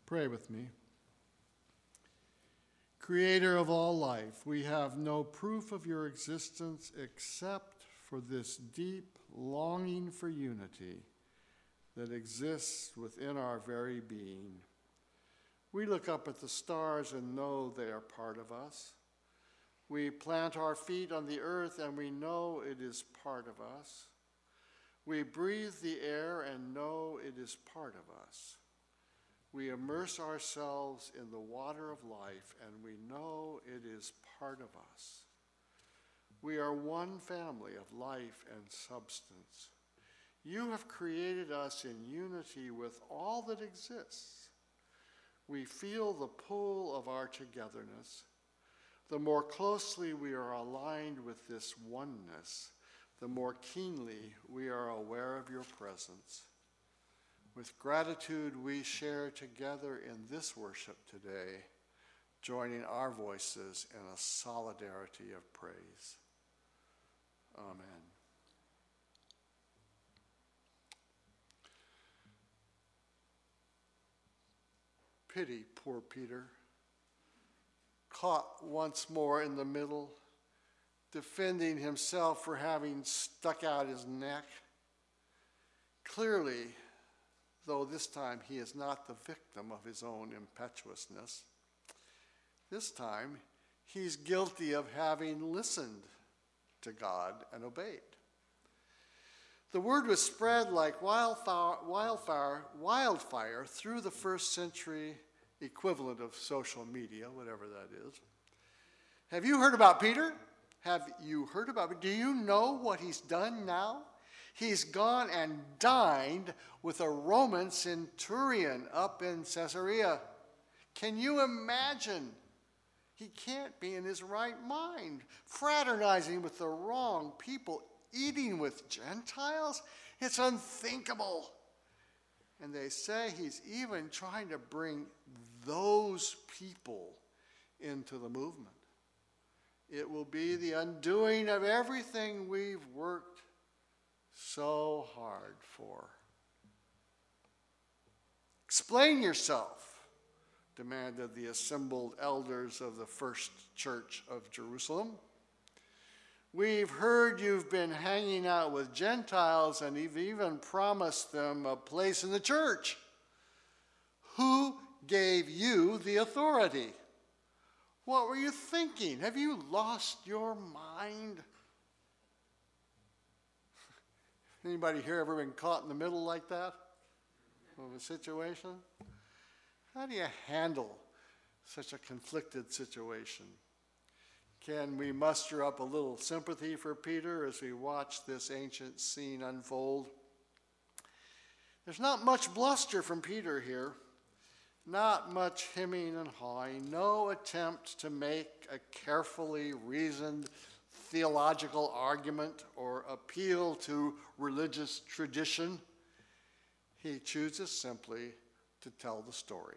Pray with me. Creator of all life, we have no proof of your existence except for this deep longing for unity that exists within our very being. We look up at the stars and know they are part of us. We plant our feet on the earth and we know it is part of us. We breathe the air and know it is part of us. We immerse ourselves in the water of life and we know it is part of us. We are one family of life and substance. You have created us in unity with all that exists. We feel the pull of our togetherness. The more closely we are aligned with this oneness, the more keenly we are aware of your presence. With gratitude, we share together in this worship today, joining our voices in a solidarity of praise. Amen. Pity poor Peter, caught once more in the middle, defending himself for having stuck out his neck. Clearly, though this time he is not the victim of his own impetuousness, this time he's guilty of having listened to God and obeyed. The word was spread like wildfire through the first century equivalent of social media, whatever that is. Have you heard about Peter? Do you know what he's done now? He's gone and dined with a Roman centurion up in Caesarea. Can you imagine? He can't be in his right mind, fraternizing with the wrong people, eating with Gentiles. It's unthinkable. And they say he's even trying to bring those people into the movement. It will be the undoing of everything we've worked so hard for. Explain yourself, demanded the assembled elders of the first church of Jerusalem. We've heard you've been hanging out with Gentiles and you've even promised them a place in the church. Who gave you the authority? What were you thinking? Have you lost your mind? Anybody here ever been caught in the middle like that of a situation? How do you handle such a conflicted situation? Can we muster up a little sympathy for Peter as we watch this ancient scene unfold? There's not much bluster from Peter here, not much hemming and hawing, no attempt to make a carefully reasoned theological argument or appeal to religious tradition. He chooses simply to tell the story,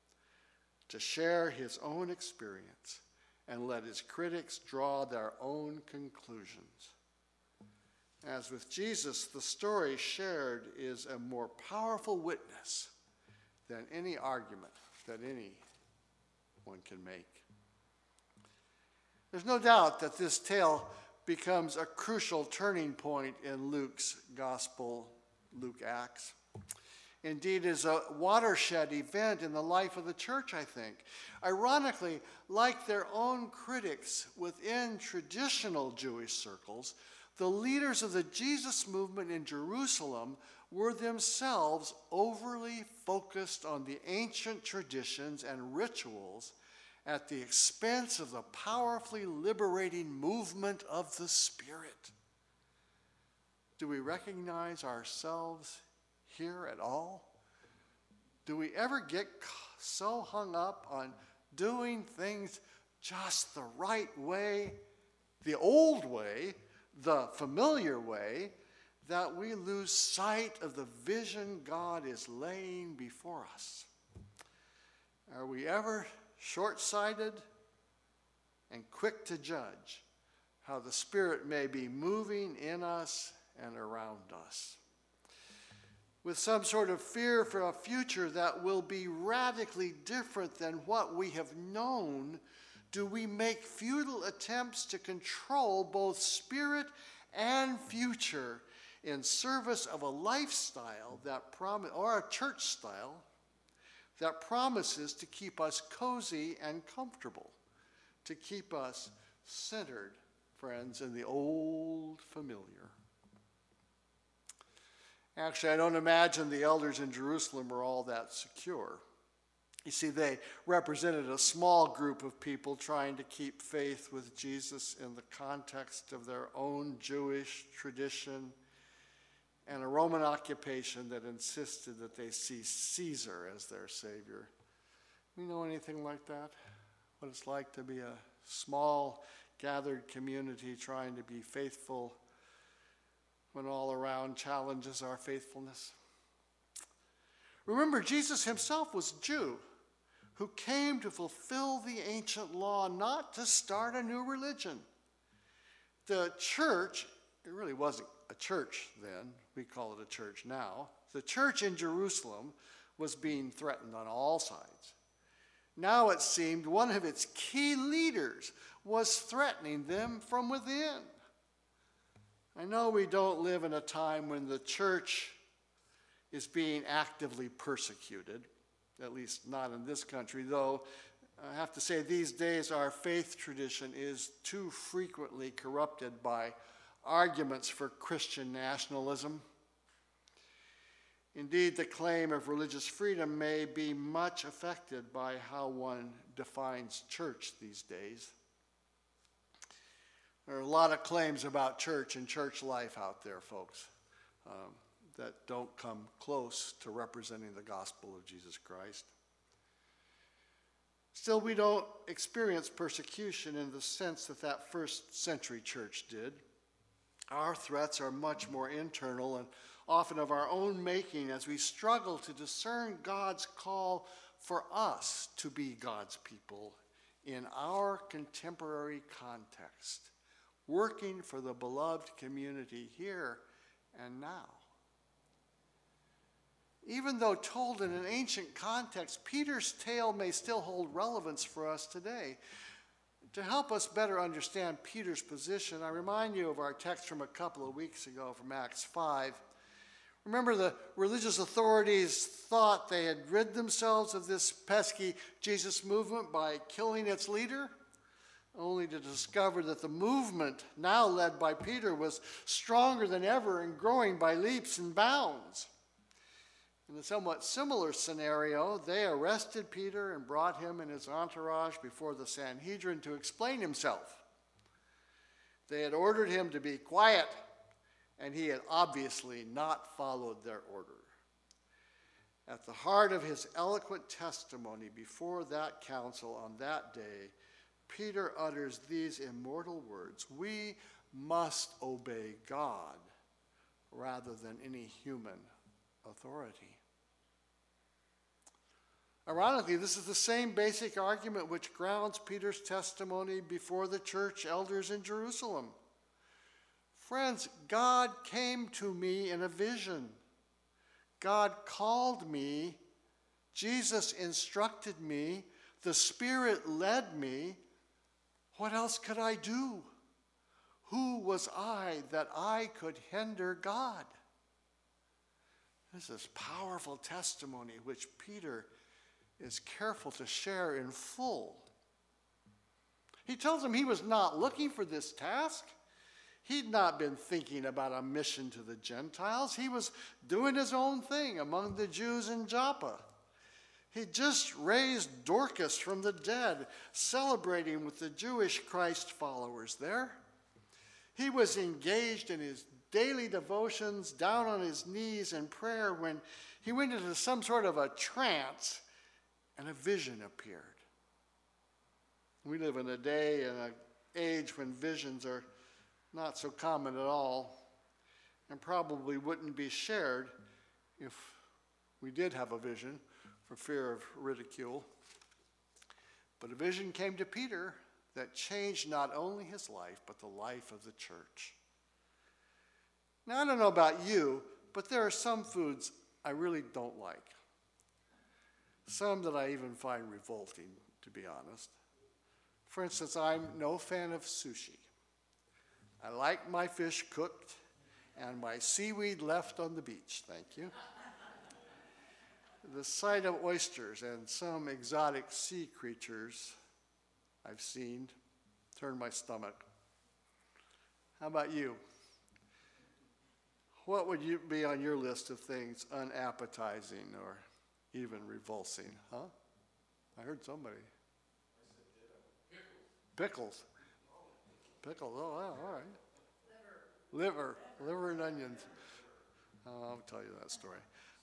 to share his own experience, and let his critics draw their own conclusions. As with Jesus, the story shared is a more powerful witness than any argument that anyone can make. There's no doubt that this tale becomes a crucial turning point in Luke's gospel, Luke Acts. Indeed, is a watershed event in the life of the church, I think. Ironically, like their own critics within traditional Jewish circles, the leaders of the Jesus movement in Jerusalem were themselves overly focused on the ancient traditions and rituals at the expense of the powerfully liberating movement of the Spirit. Do we recognize ourselves here at all? Do we ever get so hung up on doing things just the right way, the old way, the familiar way, that we lose sight of the vision God is laying before us? Are we ever short-sighted and quick to judge how the Spirit may be moving in us and around us? with some sort of fear for a future that will be radically different than what we have known, do we make futile attempts to control both spirit and future in service of a lifestyle that or a church style that promises to keep us cozy and comfortable, to keep us centered, friends, in the old familiar? Actually, I don't imagine the elders in Jerusalem were all that secure. You see, they represented a small group of people trying to keep faith with Jesus in the context of their own Jewish tradition and a Roman occupation that insisted that they see Caesar as their savior. You know anything like that? What it's like to be a small, gathered community trying to be faithful when all around challenges our faithfulness? Remember, Jesus himself was a Jew who came to fulfill the ancient law, not to start a new religion. The church, it really wasn't a church then, we call it a church now. The church in Jerusalem was being threatened on all sides. Now it seemed one of its key leaders was threatening them from within. I know we don't live in a time when the church is being actively persecuted, at least not in this country, though I have to say these days our faith tradition is too frequently corrupted by arguments for Christian nationalism. Indeed, the claim of religious freedom may be much affected by how one defines church these days. There are a lot of claims about church and church life out there, folks, that don't come close to representing the gospel of Jesus Christ. Still, we don't experience persecution in the sense that that first century church did. Our threats are much more internal and often of our own making as we struggle to discern God's call for us to be God's people in our contemporary context, working for the beloved community here and now. Even though told in an ancient context, Peter's tale may still hold relevance for us today. To help us better understand Peter's position, I remind you of our text from a couple of weeks ago from Acts 5. Remember, the religious authorities thought they had rid themselves of this pesky Jesus movement by killing its leader, only to discover that the movement, now led by Peter, was stronger than ever and growing by leaps and bounds. In a somewhat similar scenario, they arrested Peter and brought him and his entourage before the Sanhedrin to explain himself. They had ordered him to be quiet, and he had obviously not followed their order. At the heart of his eloquent testimony before that council on that day, Peter utters these immortal words: "We must obey God rather than any human authority." Ironically, this is the same basic argument which grounds Peter's testimony before the church elders in Jerusalem. Friends, God came to me in a vision. God called me. Jesus instructed me. The Spirit led me. What else could I do? Who was I that I could hinder God? This is powerful testimony which Peter is careful to share in full. He tells them he was not looking for this task. He'd not been thinking about a mission to the Gentiles. He was doing his own thing among the Jews in Joppa. He just raised Dorcas from the dead, celebrating with the Jewish Christ followers there. He was engaged in his daily devotions, down on his knees in prayer, when he went into some sort of a trance and a vision appeared. We live in a day and an age when visions are not so common at all, and probably wouldn't be shared if we did have a vision for fear of ridicule. But a vision came to Peter that changed not only his life, but the life of the church. Now, I don't know about you, but there are some foods I really don't like. Some that I even find revolting, to be honest. For instance, I'm no fan of sushi. I like my fish cooked and my seaweed left on the beach, thank you. The sight of oysters and some exotic sea creatures I've seen turn my stomach. How about you? What would you be on your list of things unappetizing or even revulsing, huh? I heard somebody. I said ditto. Pickles. Pickles, oh, wow, all right. Liver and onions. I'll tell you that story.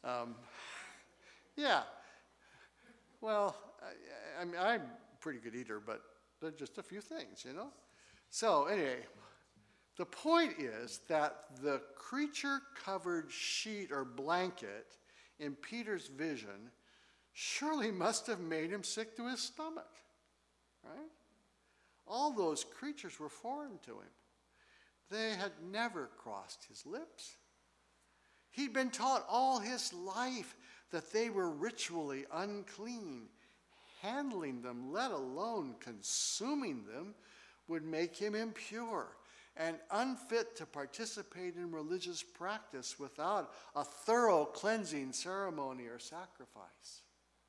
Yeah, well, I mean, I'm a pretty good eater, but there's just a few things, you know? So anyway, the point is that the creature-covered sheet or blanket in Peter's vision surely must have made him sick to his stomach, right? All those creatures were foreign to him. They had never crossed his lips. He'd been taught all his life that they were ritually unclean. Handling them, let alone consuming them, would make him impure and unfit to participate in religious practice without a thorough cleansing ceremony or sacrifice.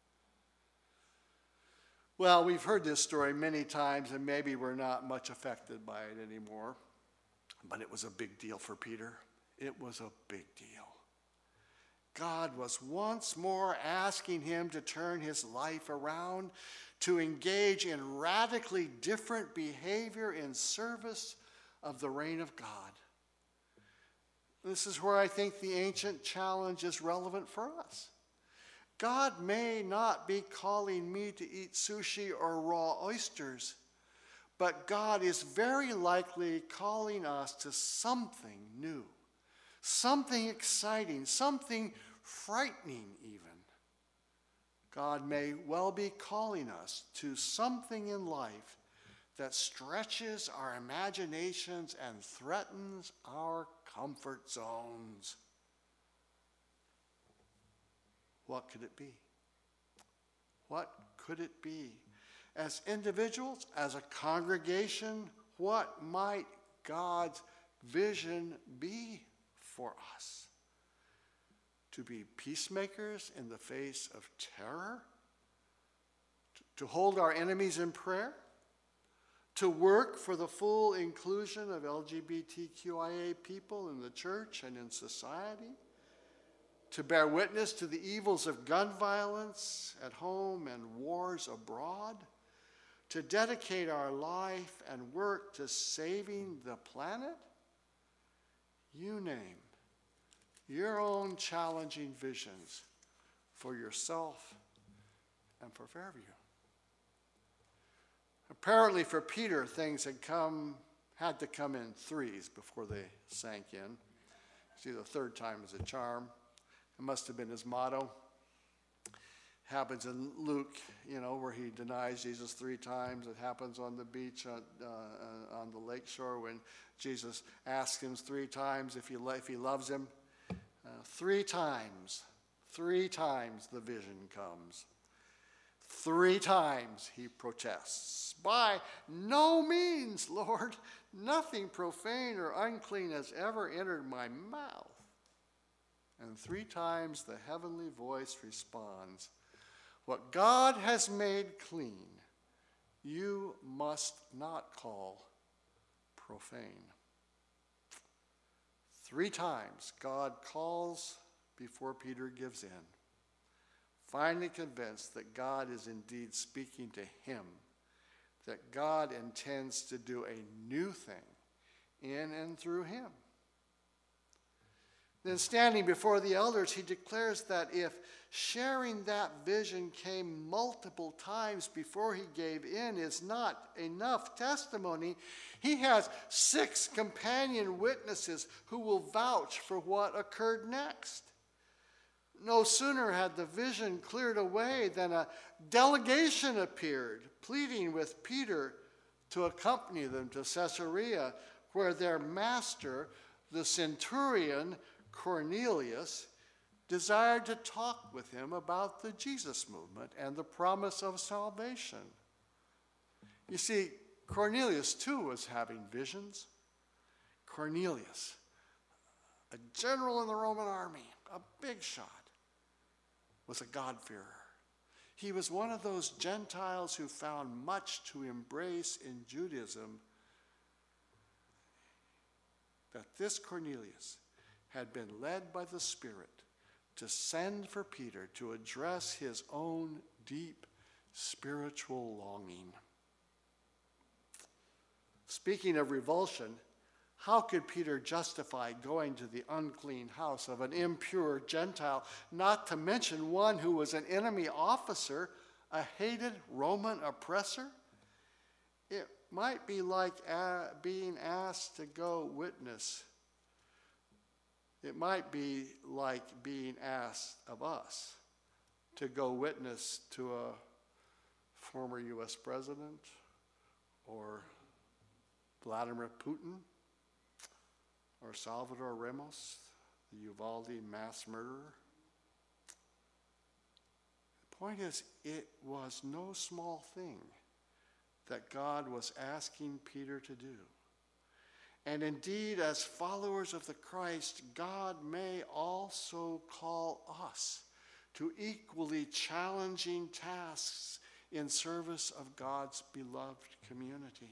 Well, we've heard this story many times, and maybe we're not much affected by it anymore, but it was a big deal for Peter. It was a big deal. God was once more asking him to turn his life around, to engage in radically different behavior in service of the reign of God. This is where I think the ancient challenge is relevant for us. God may not be calling me to eat sushi or raw oysters, but God is very likely calling us to something new, something exciting, something frightening even. God may well be calling us to something in life that stretches our imaginations and threatens our comfort zones. What could it be? What could it be? As individuals, as a congregation, what might God's vision be for us? To be peacemakers in the face of terror? To hold our enemies in prayer? To work for the full inclusion of LGBTQIA people in the church and in society? To bear witness to the evils of gun violence at home and wars abroad? To dedicate our life and work to saving the planet? You name your own challenging visions for yourself and for Fairview. Apparently for Peter, things had to come in threes before they sank in. See, the third time is a charm. It must have been his motto. Happens in Luke, where he denies Jesus 3 times. It happens on the beach on the lakeshore when Jesus asks him 3 times if he loves him. 3 times the vision comes. 3 times he protests. By no means, Lord, nothing profane or unclean has ever entered my mouth. And 3 times the heavenly voice responds, what God has made clean, you must not call profane. 3 times God calls before Peter gives in, finally convinced that God is indeed speaking to him, that God intends to do a new thing in and through him. Then standing before the elders, he declares that if sharing that vision came multiple times before he gave in is not enough testimony, he has 6 companion witnesses who will vouch for what occurred next. No sooner had the vision cleared away than a delegation appeared, pleading with Peter to accompany them to Caesarea, where their master, the centurion Cornelius, desired to talk with him about the Jesus movement and the promise of salvation. You see, Cornelius too was having visions. Cornelius, a general in the Roman army, a big shot, was a God-fearer. He was one of those Gentiles who found much to embrace in Judaism. That this Cornelius had been led by the Spirit to send for Peter to address his own deep spiritual longing. Speaking of revulsion, how could Peter justify going to the unclean house of an impure Gentile, not to mention one who was an enemy officer, a hated Roman oppressor? It might be like being asked to go witness. It might be like being asked of us to go witness to a former U.S. president or Vladimir Putin or Salvador Ramos, the Uvalde mass murderer. The point is, it was no small thing that God was asking Peter to do. And indeed, as followers of the Christ, God may also call us to equally challenging tasks in service of God's beloved community.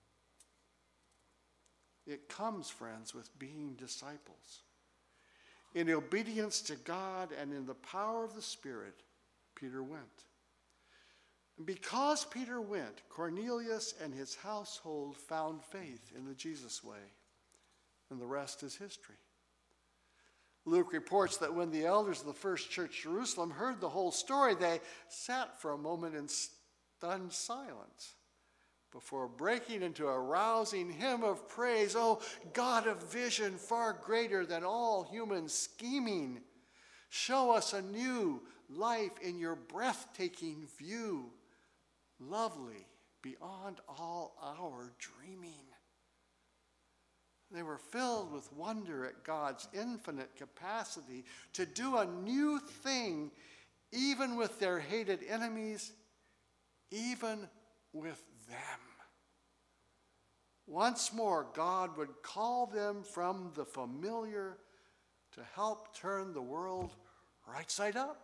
It comes, friends, with being disciples. In obedience to God and in the power of the Spirit, Peter went. And because Peter went, Cornelius and his household found faith in the Jesus way, and the rest is history. Luke reports that when the elders of the first church, Jerusalem, heard the whole story, they sat for a moment in stunned silence before breaking into a rousing hymn of praise. Oh, God of vision far greater than all human scheming, show us a new life in your breathtaking view, lovely beyond all our dreaming. They were filled with wonder at God's infinite capacity to do a new thing, even with their hated enemies, even with them. Once more, God would call them from the familiar to help turn the world right side up.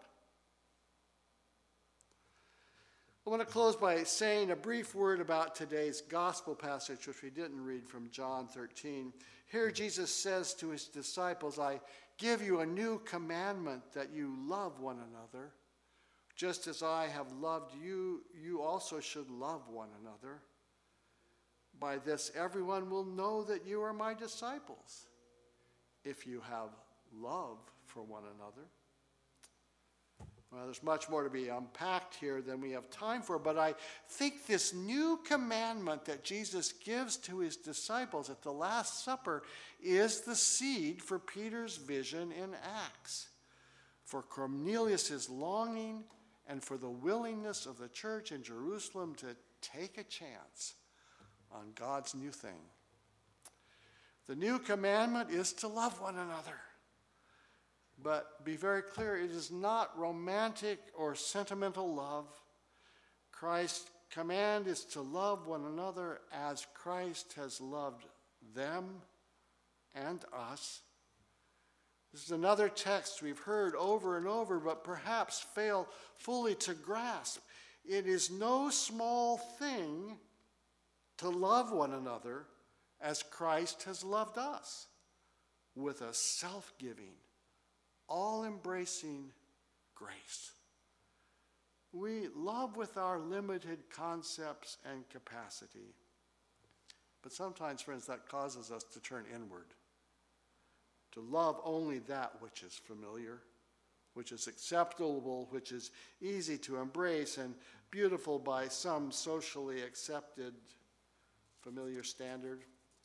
I want to close by saying a brief word about today's gospel passage, which we didn't read, from John 13. Here Jesus says to his disciples, I give you a new commandment, that you love one another. Just as I have loved you, you also should love one another. By this, everyone will know that you are my disciples, if you have love for one another. Well, there's much more to be unpacked here than we have time for, but I think this new commandment that Jesus gives to his disciples at the Last Supper is the seed for Peter's vision in Acts, for Cornelius' longing, and for the willingness of the church in Jerusalem to take a chance on God's new thing. The new commandment is to love one another. But be very clear, it is not romantic or sentimental love. Christ's command is to love one another as Christ has loved them and us. This is another text we've heard over and over, but perhaps fail fully to grasp. It is no small thing to love one another as Christ has loved us, with a self-giving, all-embracing grace. We love with our limited concepts and capacity, but sometimes, friends, that causes us to turn inward, to love only that which is familiar, which is acceptable, which is easy to embrace and beautiful by some socially accepted familiar standard.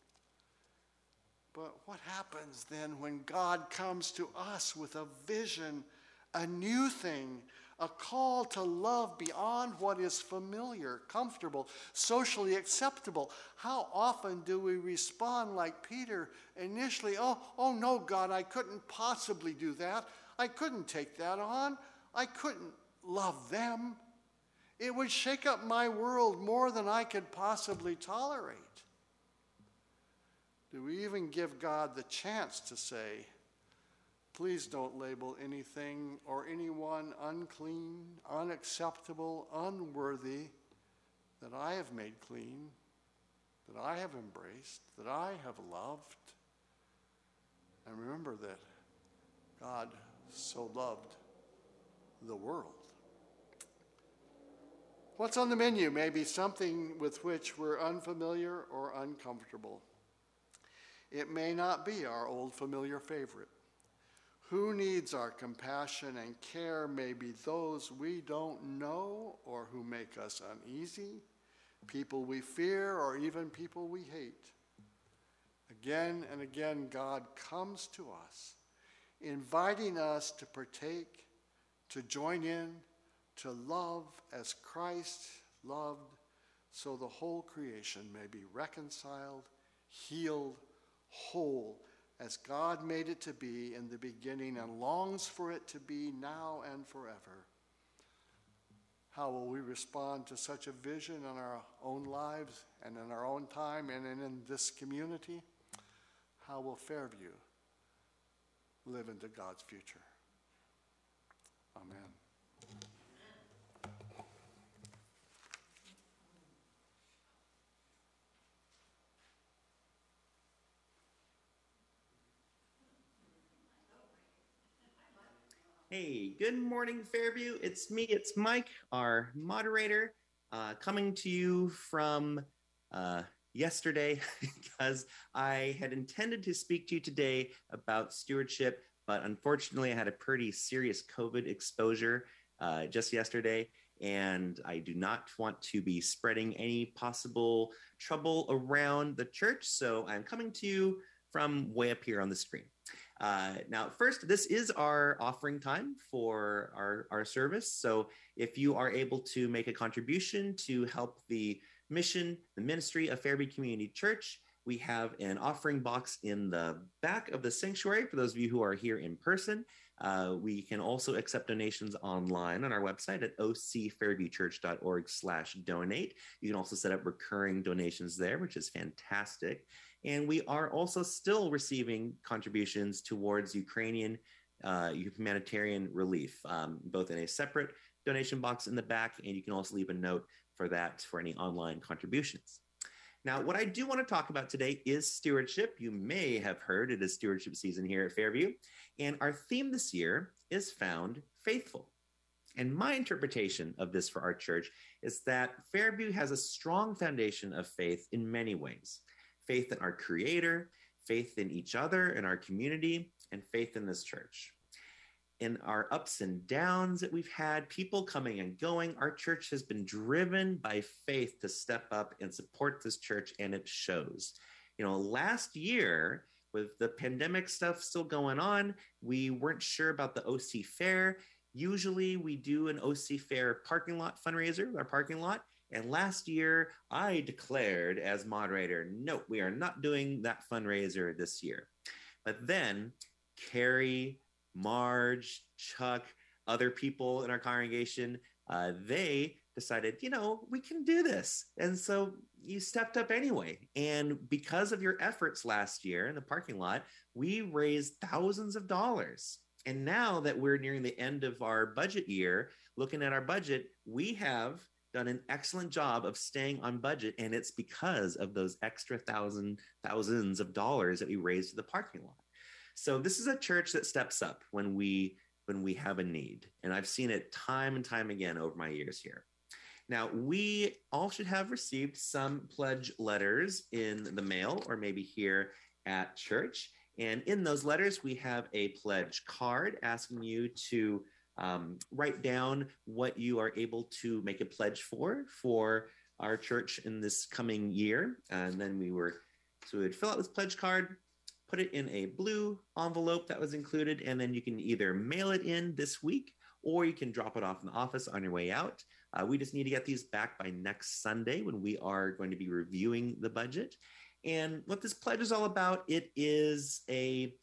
But what happens then when God comes to us with a vision, a new thing, a call to love beyond what is familiar, comfortable, socially acceptable. How often do we respond like Peter initially? Oh no, God, I couldn't possibly do that. I couldn't take that on. I couldn't love them. It would shake up my world more than I could possibly tolerate. Do we even give God the chance to say, please don't label anything or anyone unclean, unacceptable, unworthy that I have made clean, that I have embraced, that I have loved? And remember that God so loved the world. What's on the menu may be something with which we're unfamiliar or uncomfortable. It may not be our old familiar favorite. Who needs our compassion and care may be those we don't know or who make us uneasy, people we fear or even people we hate. Again and again, God comes to us, inviting us to partake, to join in, to love as Christ loved, so the whole creation may be reconciled, healed, whole, as God made it to be in the beginning and longs for it to be now and forever. How will we respond to such a vision in our own lives and in our own time and in this community? How will Fairview live into God's future? Amen. Hey, good morning, Fairview. It's me, it's Mike, our moderator, coming to you from yesterday because I had intended to speak to you today about stewardship, but unfortunately I had a pretty serious COVID exposure just yesterday, and I do not want to be spreading any possible trouble around the church, so I'm coming to you from way up here on the screen. Now, first, this is our offering time for our service. So if you are able to make a contribution to help the mission, the ministry of Fairview Community Church, we have an offering box in the back of the sanctuary for those of you who are here in person. We can also accept donations online on our website at ocfairviewchurch.org/donate. You can also set up recurring donations there, which is fantastic. And we are also still receiving contributions towards Ukrainian humanitarian relief, both in a separate donation box in the back, and you can also leave a note for that for any online contributions. Now, what I do want to talk about today is stewardship. You may have heard it is stewardship season here at Fairview, and our theme this year is found faithful. And my interpretation of this for our church is that Fairview has a strong foundation of faith in many ways. Faith in our Creator, faith in each other, in our community, and faith in this church. In our ups and downs that we've had, people coming and going, our church has been driven by faith to step up and support this church, and it shows. You know, last year, with the pandemic stuff still going on, we weren't sure about the OC Fair. Usually we do an OC Fair parking lot fundraiser, our parking lot. And last year, I declared as moderator, no, we are not doing that fundraiser this year. But then Carrie, Marge, Chuck, other people in our congregation, they decided, you know, we can do this. And so you stepped up anyway. And because of your efforts last year in the parking lot, we raised thousands of dollars. And now that we're nearing the end of our budget year, looking at our budget, we have done an excellent job of staying on budget, and it's because of those extra thousands of dollars that we raised to the parking lot. So this is a church that steps up when we have a need, and I've seen it time and time again over my years here. Now, we all should have received some pledge letters in the mail or maybe here at church, and in those letters we have a pledge card asking you to write down what you are able to make a pledge for our church in this coming year. And then we would fill out this pledge card, put it in a blue envelope that was included, and then you can either mail it in this week or you can drop it off in the office on your way out. We just need to get these back by next Sunday when we are going to be reviewing the budget. And what this pledge is all about, it is a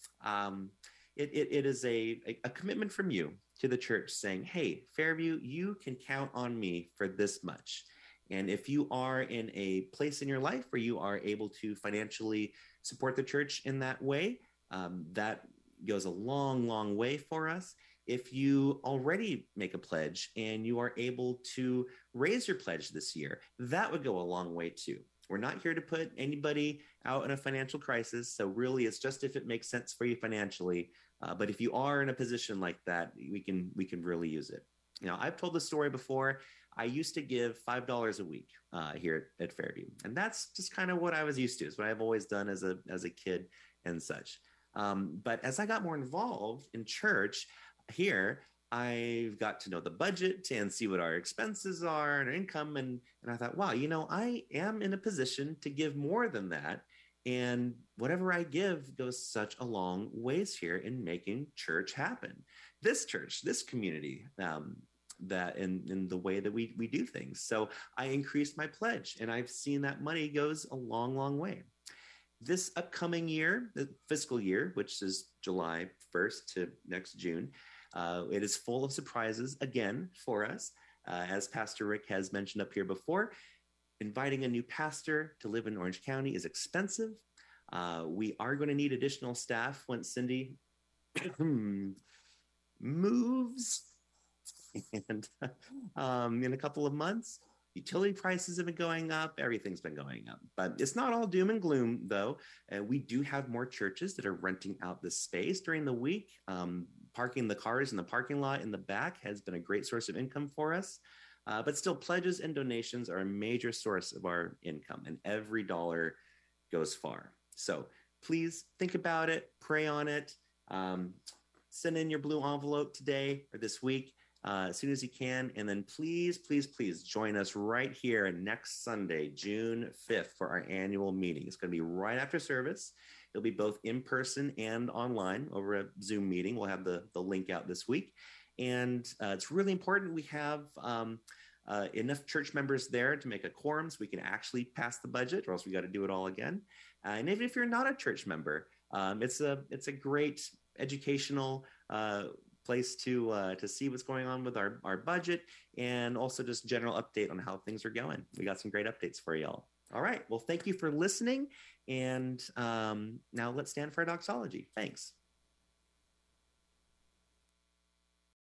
commitment from you to the church saying, hey, Fairview, you can count on me for this much. And if you are in a place in your life where you are able to financially support the church in that way, that goes a long, long way for us. If you already make a pledge and you are able to raise your pledge this year, that would go a long way too. We're not here to put anybody out in a financial crisis. So really, it's just if it makes sense for you financially. But if you are in a position like that, we can really use it. You know, I've told the story before. I used to give $5 a week here at Fairview, and that's just kind of what I was used to. It's what I've always done as a kid and such. But as I got more involved in church here, I've got to know the budget and see what our expenses are and our income. And I thought, wow, you know, I am in a position to give more than that. And whatever I give goes such a long ways here in making church happen. This church, this community, that in the way that we do things. So I increased my pledge, and I've seen that money goes a long, long way. This upcoming year, the fiscal year, which is July 1st to next June, it is full of surprises again for us. As Pastor Rick has mentioned up here before, inviting a new pastor to live in Orange County is expensive. We are going to need additional staff once Cindy moves. And in a couple of months, utility prices have been going up. Everything's been going up. But it's not all doom and gloom, though. We do have more churches that are renting out the space during the week. Parking the cars in the parking lot in the back has been a great source of income for us. But still, pledges and donations are a major source of our income, and every dollar goes far. So please think about it, pray on it. Send in your blue envelope today or this week as soon as you can. And then please, please, please join us right here next Sunday, June 5th, for our annual meeting. It's going to be right after service. It'll be both in person and online over a Zoom meeting. We'll have the link out this week. And it's really important we have enough church members there to make a quorum so we can actually pass the budget, or else we got to do it all again. And even if you're not a church member, it's a great educational place to see what's going on with our budget, and also just general update on how things are going. We got some great updates for y'all. All right. Well, thank you for listening. And now let's stand for our doxology. Thanks.